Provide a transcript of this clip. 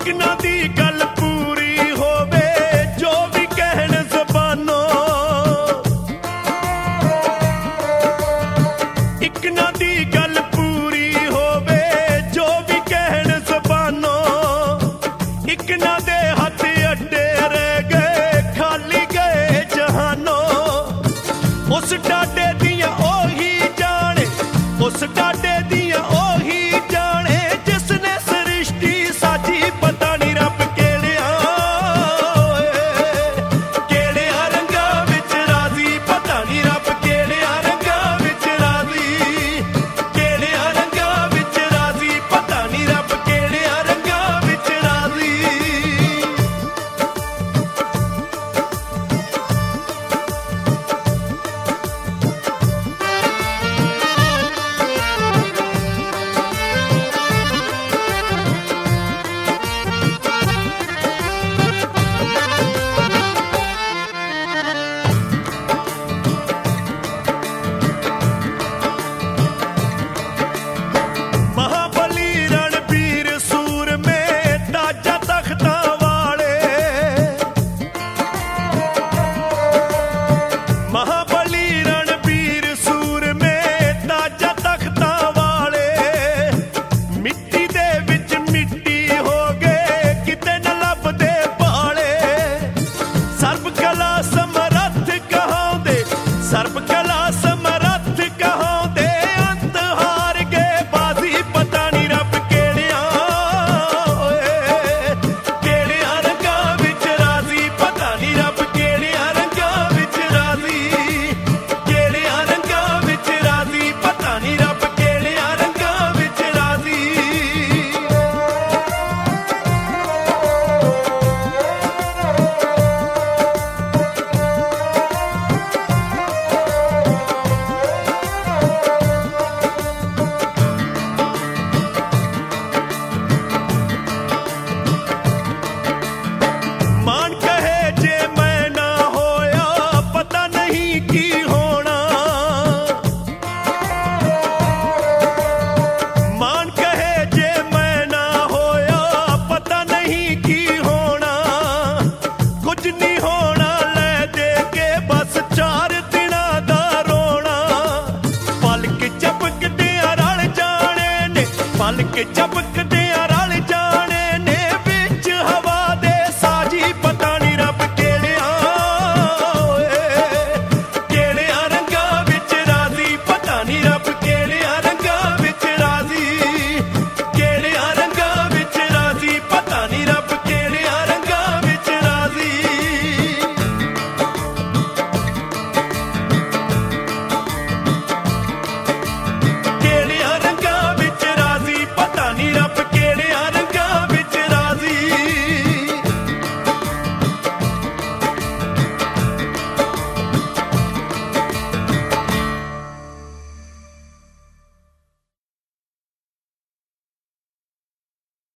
ਇੱਕ ਨਾ ਦੀ ਗੱਲ ਪੂਰੀ ਹੋਵੇ ਜੋ ਵੀ ਕਹਿਣ ਜ਼ਬਾਨੋਂ, ਇੱਕ ਨਾ ਦੀ ਗੱਲ ਪੂਰੀ ਹੋਵੇ ਜੋ ਵੀ ਕਹਿਣ ਜ਼ਬਾਨੋਂ, ਇੱਕ ਨਾ ਦੇ ਹੱਥ ਅੱਡੇ ਰਹਿ ਗਏ ਖਾਲੀ ਗਏ ਜਹਾਨੋਂ। ਉਸ ਡਾਡੇ ਦੀਆਂ ਉਹੀ ਜਾਣੇ, ਉਸ ਡਾਡੇ ਦੀਆਂ ਉਹੀ ਜਾਣੇ ਜਿਸ ਨੇ ਸ੍ਰਿਸ਼ਟੀ ਸਾਜੀ। ਪਤਾ ਨਹੀਂ ਰੱਬ ਕਿਹੜਿਆਂ ਕਿਹੜਿਆਂ ਰੰਗਾਂ ਵਿੱਚ ਰਾਜ਼ੀ, ਪਤਾ ਨਹੀਂ ਰੱਬ ਕਿਹੜਿਆਂ ਰੰਗਾਂ ਵਿੱਚ ਰਾਜ਼ੀ, ਕਿਹੜਿਆਂ ਰੰਗਾਂ ਵਿੱਚ ਰਾਜ਼ੀ, ਪਤਾ ਨਹੀਂ ਰੱਬ ਕਿਹੜਿਆਂ ਰੰਗਾਂ ਵਿੱਚ ਰਾਜ਼ੀ। महाबली रणबीर सूर में ताजा तख्ता वाले, महाबली रणबीर सूर में ताजा तख्ता वाले। मिट्टी दे विच मिट्टी हो गए किते न लभदे पाले। सर्ब कला समरथ कहांदे, सर्ब कला समरथ कहांदे, अंत हार गए बाजी। पता नहीं रब केड़ियां केड़ियां रंगां विच राजी, पता नहीं रब केड़ियां रंगां विच राजी, केड़ियां रंगां विच राजी, पता नहीं रब केड़ियां रंगां विच राजी। मान कहे जे मैं ना होया पता नहीं की होना, मान कहे जे मैं ना होया पता नहीं की होना। कुछ नहीं होना ले दे के बस 4 दिनां दा रोना। पलक झपकदे रल जाने ने, पलक झपकदे